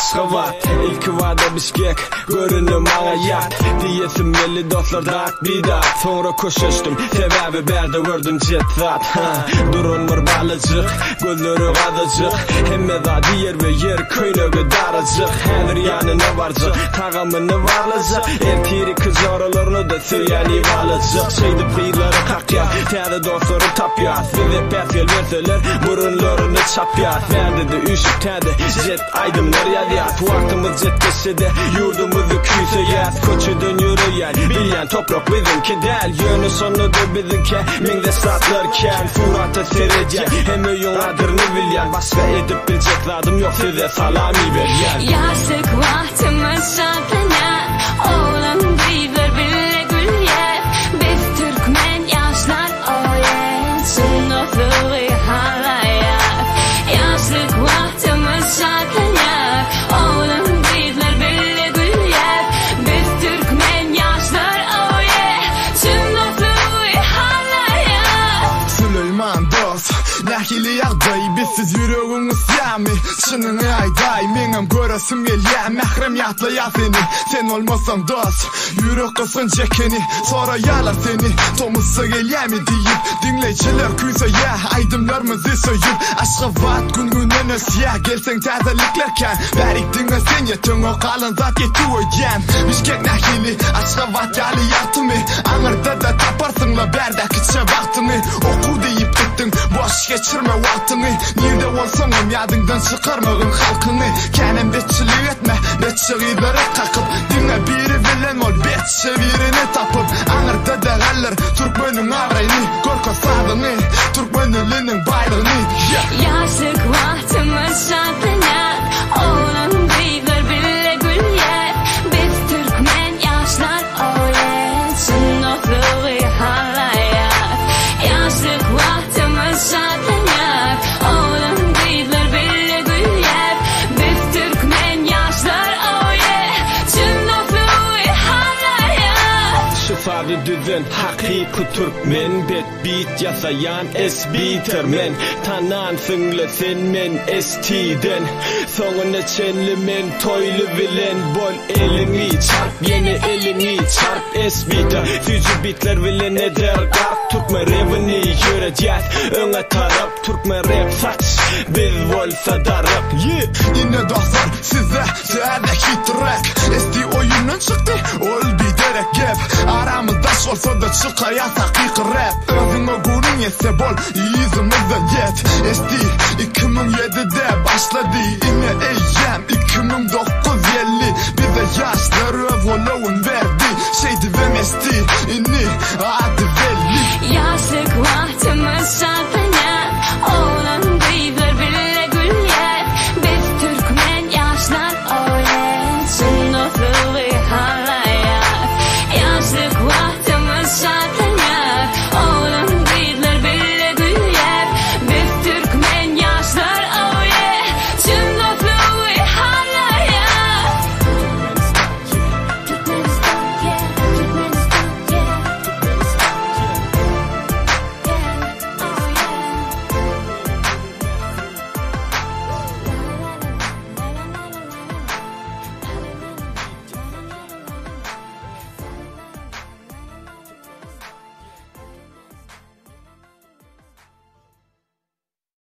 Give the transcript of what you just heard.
Aşgabat, ilk vada Bişkek, görünüm ağa yat. Diyesim belli dostlar dağıt bidat. Sonra koşuştum, sebebi berde gördüm cetzat. Durunmur balıcık, gözleri kadıcık. Hemme da diyer ve yer köynöge daracık. Her yanına varcık, tağamını varlıcık. Ertiri kız oralarını da söyleyeni varlıcık. Şeydi bıyıkları kakya, terde dostları tapya. Size peskel verseler, burunlarını çapya. Verdi de üşüp tende, jet aydımlar yadiyat. Vaktimiz jet geçede, yurdumuzu küyse yaz. Koçudun yürüyen, bilen toprak bizimki del. Yönü sonu da bizimki, minde satlarken. Suratı serece, hem öyün adırını bilyen. Başka edip bilecek zadım yok, size salami veryen. Yaşlık vaktimiz şartlanır, oğlum bizler bile gül yer. Biz Türkmen yaşlar oye, sınıfı halayar. Yaşlık vaktimiz şartlanır, oğlum bizler bile gül yer. Biz Türkmen yaşlar oye, sınıfı halayar. Süleyman dost, nahili yağday, bizsiz yüreğimiz yami. Şınını ayday, menem göresim gelye. Mehrem yatlaya seni, sen olmasan dost. Yürek kısın çekeni, sonra yalar seni. Tomussa gelye mi deyip, dinleyiciler küyse ya. Aydımlarımızı söyüp, Aşgabat gün günden ösya. Gelsen tazeliklerken, verik dinle sen yetin. O kalın zat yetu öyen. Bişkek nahili, Aşgabat yali yartımı. Anırda da taparsınla berdaki çe vaktini. Oku deyip gittin, boş geçirme vaktini. Nerede olsanım yadından çıkarmağın halkını. Kenem betçiliği etme, betçiliğleri kakıp. Dinle biri bilen ol, betçe birini tapıp. Anırda da galler, Türkmen'in arayını. Korka sadını, Türkmen ölünün bayrağını. Yaşlık vaktimiz şartlanır, oğlum bizler bile gül yer. Biz Türkmen yaşlar oye, sınıfı halayar. Yaşlık vaktimiz şartlanır, oğlum bizler bile gül yer. Biz Türkmen yaşlar oye, sınıfı halayar. Şifade düzen, hakiki Türkmen. Bet beat yasayan es-bitermen. Tanan sınglesen men es-tiden. Sonuna çenli men toylu bilen. Bol elini çarp, yeni elini çarp es-biter. Füzü bitler bilen eder garp. Türkmen rapini yüreceğiz, öne tarap. Türkmen rap saç, biz olsa darap. Yine dostlar size şehrdeki track. Esti oyunun çıktı, ol biderek gep. Aramızda olsa da çıkar ya hakiki rap. Özüne gurun yetse bol, yüzümüzden yet. Esti 2007'de başladı yine eyyem. 2009 bize yaşlar öv olağun verdi. Şeydi ve mesti,